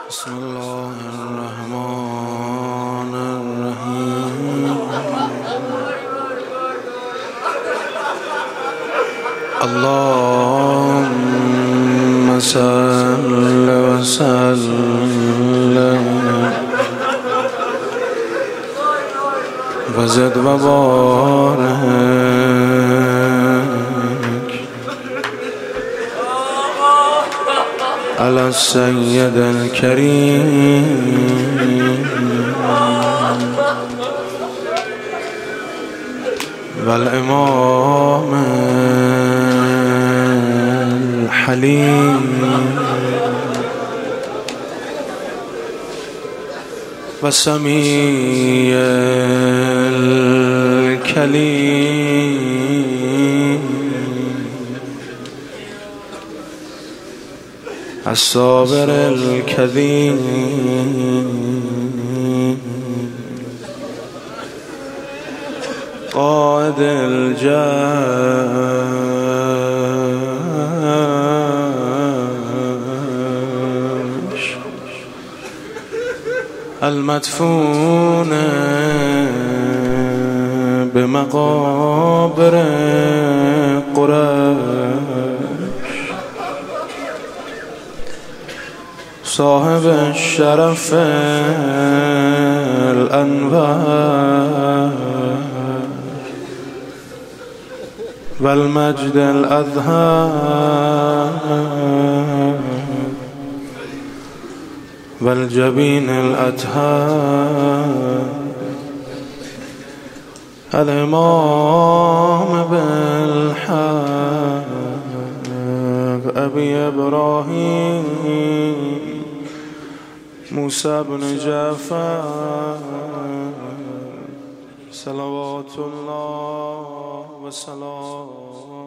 بسم الله الرحمن الرحیم اللهم صل وسلم وزد وبارك على السيد الكريم والإمام الحليم والسميع الكليم الصابر الكريم قائد الجيش المدفون بمقابر قريش صاحب الشرف الأنوار والمجد الأظهر والجبين الأطهار الإمام بالحق أبي إبراهيم موسى بن جعفر صلوات الله وسلامه